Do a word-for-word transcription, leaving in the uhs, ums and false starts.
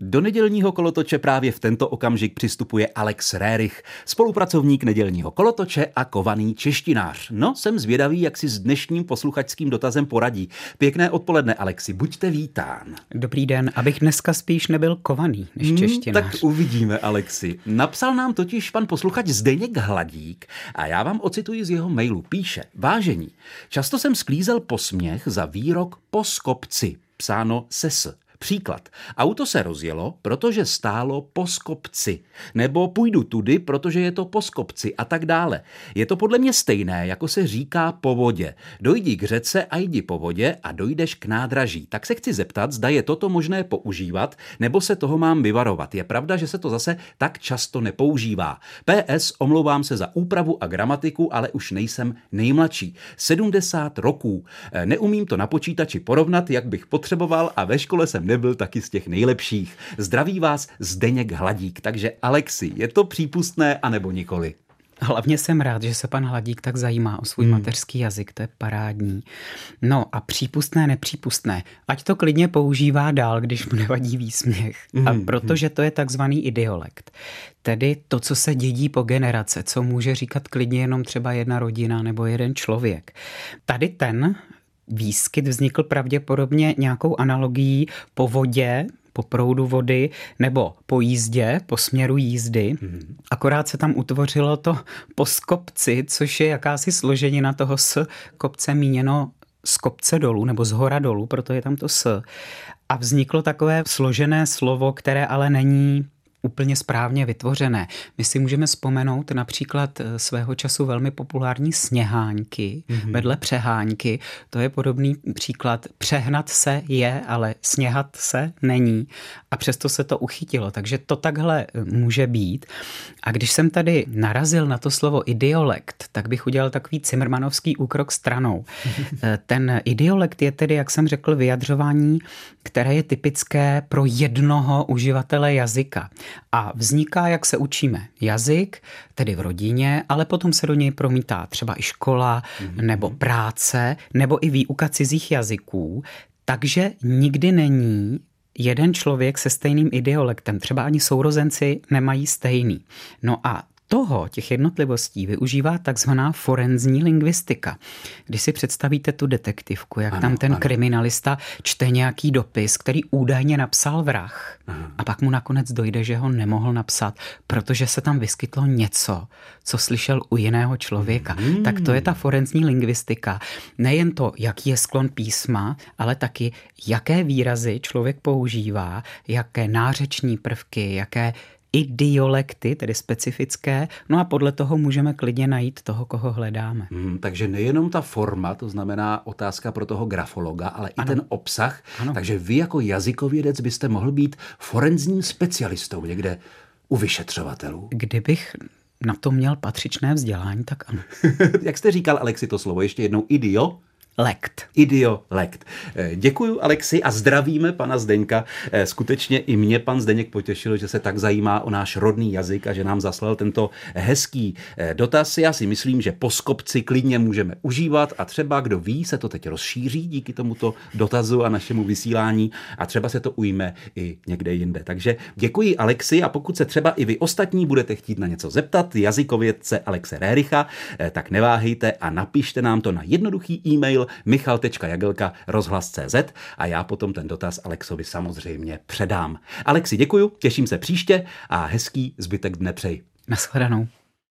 Do nedělního kolotoče právě v tento okamžik přistupuje Alex Rérich, spolupracovník nedělního kolotoče a kovaný češtinář. No, jsem zvědavý, jak si s dnešním posluchačským dotazem poradí. Pěkné odpoledne, Alexi, buďte vítán. Dobrý den, abych dneska spíš nebyl kovaný než hmm, češtinář. Tak uvidíme, Alexi. Napsal nám totiž pan posluchač Zdeněk Hladík a já vám ocituji z jeho mailu. Píše: Vážení, často jsem sklízel posměch za výrok po skopci, psáno se s. Příklad. Auto se rozjelo, protože stálo po skopci. Nebo půjdu tudy, protože je to po skopci a tak dále. Je to podle mě stejné, jako se říká po vodě. Dojdi k řece a jdi po vodě a dojdeš k nádraží. Tak se chci zeptat, zda je toto možné používat, nebo se toho mám vyvarovat. Je pravda, že se to zase tak často nepoužívá. P S. Omlouvám se za úpravu a gramatiku, ale už nejsem nejmladší. sedmdesát roků. Neumím to na počítači porovnat, jak bych potřeboval, a ve škole jsem nebyl taky z těch nejlepších. Zdraví vás Zdeněk Hladík. Takže Alexi, je to přípustné anebo nikoli? Hlavně jsem rád, že se pan Hladík tak zajímá o svůj hmm. mateřský jazyk, to je parádní. No a přípustné, nepřípustné. Ať to klidně používá dál, když mu nevadí výsměch. Hmm. A protože to je takzvaný idiolekt. Tedy to, co se dědí po generace, co může říkat klidně jenom třeba jedna rodina nebo jeden člověk. Tady ten výskyt vznikl pravděpodobně nějakou analogií po vodě, po proudu vody, nebo po jízdě, po směru jízdy. Hmm. Akorát se tam utvořilo to po skopci, což je jakási složenina toho s kopce míněno z kopce dolů, nebo z hora dolů, proto je tam to s. A vzniklo takové složené slovo, které ale není úplně správně vytvořené. My si můžeme vzpomenout například svého času velmi populární sněháňky, mm-hmm. vedle přeháňky. To je podobný příklad. Přehnat se je, ale sněhat se není. A přesto se to uchytilo. Takže to takhle může být. A když jsem tady narazil na to slovo idiolekt, tak bych udělal takový cimrmanovský úkrok stranou. Ten idiolekt je tedy, jak jsem řekl, vyjadřování, které je typické pro jednoho uživatele jazyka. A vzniká, jak se učíme, jazyk, tedy v rodině, ale potom se do něj promítá třeba i škola, mm-hmm. nebo práce, nebo i výuka cizích jazyků. Takže nikdy není jeden člověk se stejným idiolektem. Třeba ani sourozenci nemají stejný. No a toho, těch jednotlivostí, využívá takzvaná forenzní lingvistika. Když si představíte tu detektivku, jak ano, tam ten ano. kriminalista čte nějaký dopis, který údajně napsal vrah. Aha. A pak mu nakonec dojde, že ho nemohl napsat, protože se tam vyskytlo něco, co slyšel u jiného člověka. Hmm. Tak to je ta forenzní lingvistika. Nejen to, jaký je sklon písma, ale taky, jaké výrazy člověk používá, jaké nářeční prvky, jaké idiolekty, tedy specifické, no a podle toho můžeme klidně najít toho, koho hledáme. Hmm, takže nejenom ta forma, to znamená otázka pro toho grafologa, ale ano. i ten obsah. Ano. Takže vy jako jazykovědec byste mohl být forenzním specialistou někde u vyšetřovatelů. Kdybych na to měl patřičné vzdělání, tak ano. Jak jste říkal, Alexi, to slovo ještě jednou, idio? Lekt. Idiolekt. Děkuju, Alexi, a zdravíme pana Zdeňka. Skutečně i mě pan Zdeněk potěšil, že se tak zajímá o náš rodný jazyk a že nám zaslal tento hezký dotaz. Já si myslím, že po skopci klidně můžeme užívat a třeba, kdo ví, se to teď rozšíří díky tomuto dotazu a našemu vysílání a třeba se to ujme i někde jinde. Takže děkuji, Alexi, a pokud se třeba i vy ostatní budete chtít na něco zeptat jazykovědce Alexe Réricha, tak neváhejte a napište nám to na jednoduchý e-mail michal tečka jagelka rozhlas tečka cz a já potom ten dotaz Alexovi samozřejmě předám. Alexi, děkuju, těším se příště a hezký zbytek dne přeji. Nashledanou.